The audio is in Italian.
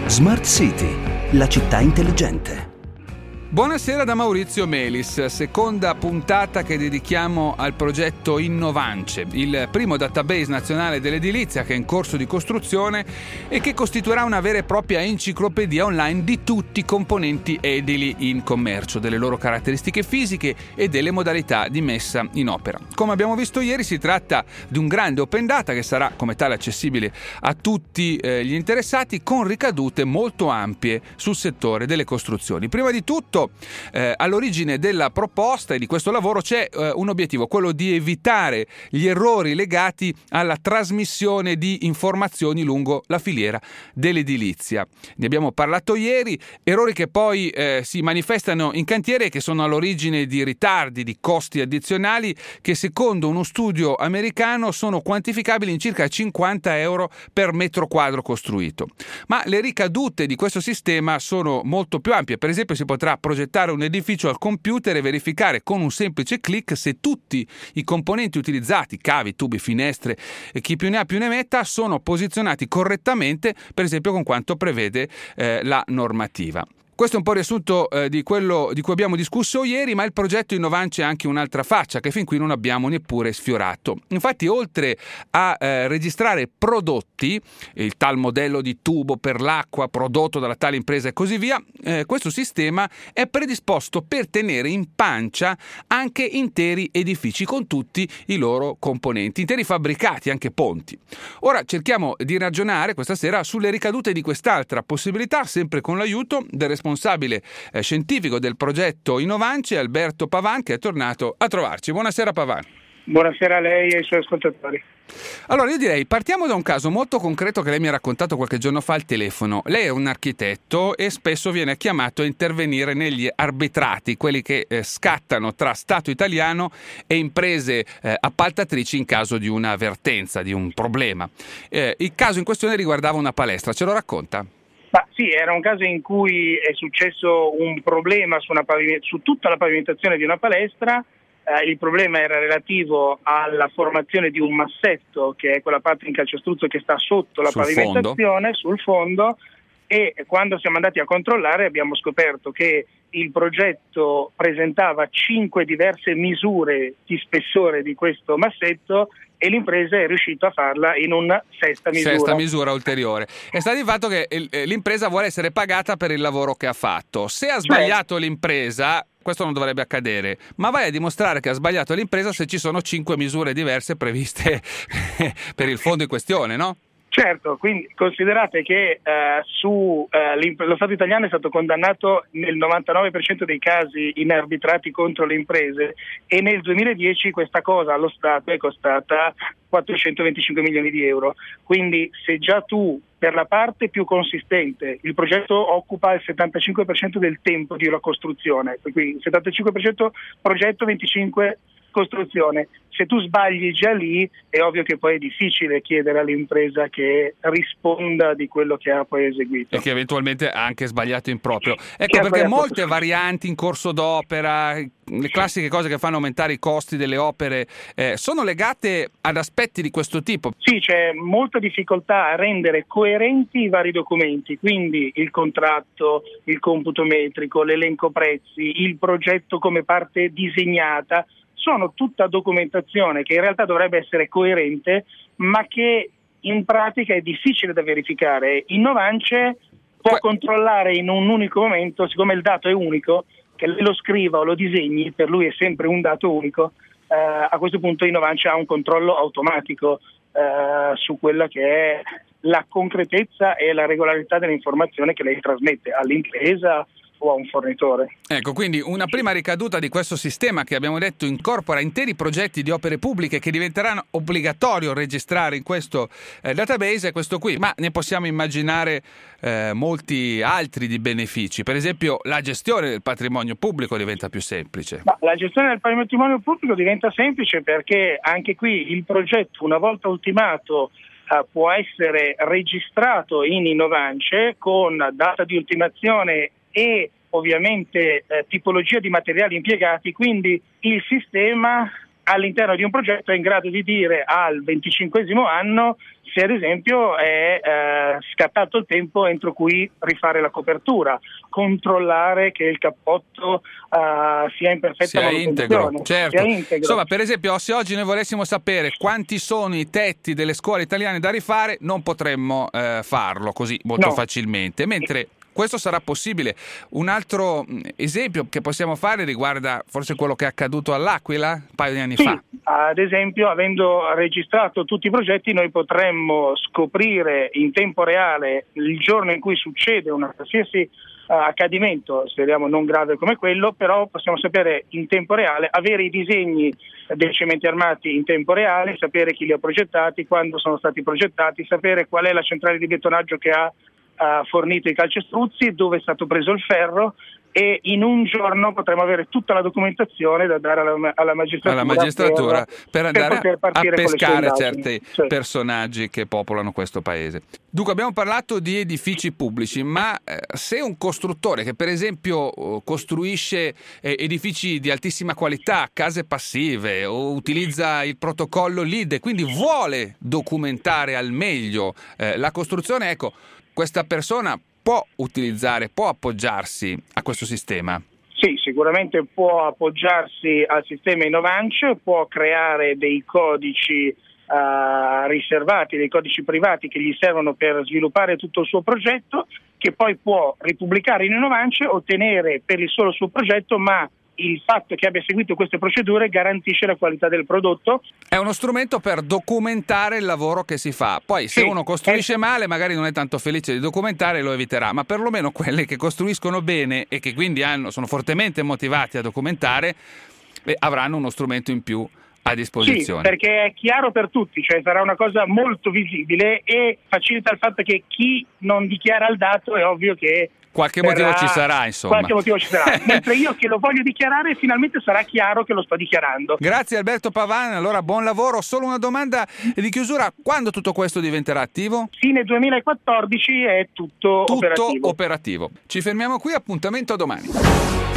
Smart City, la città intelligente. Buonasera da Maurizio Melis, seconda puntata che dedichiamo al progetto Innovance, il primo database nazionale dell'edilizia che è in corso di costruzione e che costituirà una vera e propria enciclopedia online di tutti i componenti edili in commercio, delle loro caratteristiche fisiche e delle modalità di messa in opera. Come abbiamo visto ieri, si tratta di un grande open data che sarà come tale accessibile a tutti gli interessati, con ricadute molto ampie sul settore delle costruzioni. Prima di tutto, all'origine della proposta e di questo lavoro c'è un obiettivo, quello di evitare gli errori legati alla trasmissione di informazioni lungo la filiera dell'edilizia. Ne abbiamo parlato ieri, errori che poi si manifestano in cantiere e che sono all'origine di ritardi, di costi addizionali che secondo uno studio americano sono quantificabili in circa 50 euro per metro quadro costruito. Ma le ricadute di questo sistema sono molto più ampie. Per esempio, si potrà progettare un edificio al computer e verificare con un semplice click se tutti i componenti utilizzati, cavi, tubi, finestre e chi più ne ha più ne metta, sono posizionati correttamente, per esempio con quanto prevede la normativa. Questo è un po' il riassunto di quello di cui abbiamo discusso ieri, ma il progetto Innovance ha anche un'altra faccia che fin qui non abbiamo neppure sfiorato. Infatti, oltre a registrare prodotti, il tal modello di tubo per l'acqua prodotto dalla tale impresa e così via, questo sistema è predisposto per tenere in pancia anche interi edifici con tutti i loro componenti, interi fabbricati, anche ponti. Ora cerchiamo di ragionare questa sera sulle ricadute di quest'altra possibilità, sempre con l'aiuto del responsabile scientifico del progetto Innovance, Alberto Pavan, che è tornato a trovarci. Buonasera Pavan. Buonasera a lei e ai suoi ascoltatori. Allora io direi partiamo da un caso molto concreto che lei mi ha raccontato qualche giorno fa al telefono. Lei è un architetto e spesso viene chiamato a intervenire negli arbitrati, quelli che scattano tra Stato italiano e imprese appaltatrici in caso di una vertenza, di un problema. Il caso in questione riguardava una palestra, ce lo racconta? Sì, era un caso in cui è successo un problema su tutta la pavimentazione di una palestra. Il problema era relativo alla formazione di un massetto, che è quella parte in calcestruzzo che sta sotto la pavimentazione, sul fondo, e quando siamo andati a controllare abbiamo scoperto che il progetto presentava 5 diverse misure di spessore di questo massetto e l'impresa è riuscita a farla in una sesta misura ulteriore. E sta di fatto che l'impresa vuole essere pagata per il lavoro che ha fatto. Se ha sbagliato l'impresa, questo non dovrebbe accadere, ma vai a dimostrare che ha sbagliato l'impresa se ci sono 5 misure diverse previste per il fondo in questione, no? Certo, quindi considerate che lo Stato italiano è stato condannato nel 99% dei casi in arbitrati contro le imprese e nel 2010 questa cosa allo Stato è costata 425 milioni di euro. Quindi se già tu, per la parte più consistente, il progetto occupa il 75% del tempo di una costruzione, quindi 75% progetto, 25% costruzione. Se tu sbagli già lì, è ovvio che poi è difficile chiedere all'impresa che risponda di quello che ha poi eseguito. E che eventualmente ha anche sbagliato in proprio. Ecco perché molte varianti in corso d'opera, le classiche cose che fanno aumentare i costi delle opere, sono legate ad aspetti di questo tipo. Sì, c'è molta difficoltà a rendere coerenti i vari documenti, quindi il contratto, il computo metrico, l'elenco prezzi, il progetto come parte disegnata, sono tutta documentazione che in realtà dovrebbe essere coerente, ma che in pratica è difficile da verificare. Innovance può controllare in un unico momento, siccome il dato è unico, che lei lo scriva o lo disegni, per lui è sempre un dato unico. A questo punto Innovance ha un controllo automatico su quella che è la concretezza e la regolarità dell'informazione che lei trasmette all'impresa o a un fornitore. Ecco, quindi una prima ricaduta di questo sistema che abbiamo detto incorpora interi progetti di opere pubbliche che diventeranno obbligatorio registrare in questo database è questo qui, ma ne possiamo immaginare molti altri di benefici. Per esempio la gestione del patrimonio pubblico diventa più semplice. Ma la gestione del patrimonio pubblico diventa semplice perché anche qui il progetto, una volta ultimato, può essere registrato in Innovance con data di ultimazione e ovviamente tipologia di materiali impiegati, quindi il sistema all'interno di un progetto è in grado di dire al 25esimo anno se ad esempio è scattato il tempo entro cui rifare la copertura, controllare che il cappotto sia in perfetta manutenzione, certo. Insomma, per esempio, se oggi noi volessimo sapere quanti sono i tetti delle scuole italiane da rifare, non potremmo farlo così molto facilmente, mentre questo sarà possibile. Un altro esempio che possiamo fare riguarda forse quello che è accaduto all'Aquila un paio di anni fa. Ad esempio, avendo registrato tutti i progetti, noi potremmo scoprire in tempo reale il giorno in cui succede un qualsiasi accadimento, speriamo non grave come quello, però possiamo sapere in tempo reale, avere i disegni dei cementi armati in tempo reale, sapere chi li ha progettati, quando sono stati progettati, sapere qual è la centrale di betonaggio che ha fornito i calcestruzzi, dove è stato preso il ferro, e in un giorno potremo avere tutta la documentazione da dare alla magistratura per andare a pescare certi personaggi che popolano questo paese. Dunque abbiamo parlato di edifici pubblici, ma se un costruttore che per esempio costruisce edifici di altissima qualità, case passive, o utilizza il protocollo LEED e quindi vuole documentare al meglio la costruzione, ecco, questa persona può appoggiarsi a questo sistema? Sì, sicuramente può appoggiarsi al sistema Innovance, può creare dei codici riservati, dei codici privati che gli servono per sviluppare tutto il suo progetto, che poi può ripubblicare in Innovance, ottenere per il solo suo progetto, ma il fatto che abbia seguito queste procedure garantisce la qualità del prodotto. È uno strumento per documentare il lavoro che si fa. Poi se uno costruisce male magari non è tanto felice di documentare e lo eviterà, ma perlomeno quelli che costruiscono bene e che quindi sono fortemente motivati a documentare avranno uno strumento in più a disposizione. Sì, perché è chiaro per tutti, cioè sarà una cosa molto visibile e facilita il fatto che chi non dichiara il dato è ovvio che qualche motivo ci sarà, insomma. Qualche motivo ci sarà. Mentre io che lo voglio dichiarare, finalmente sarà chiaro che lo sto dichiarando. Grazie Alberto Pavan, allora buon lavoro. Solo una domanda di chiusura: quando tutto questo diventerà attivo? Fine 2014 è tutto operativo. Ci fermiamo qui, appuntamento a domani.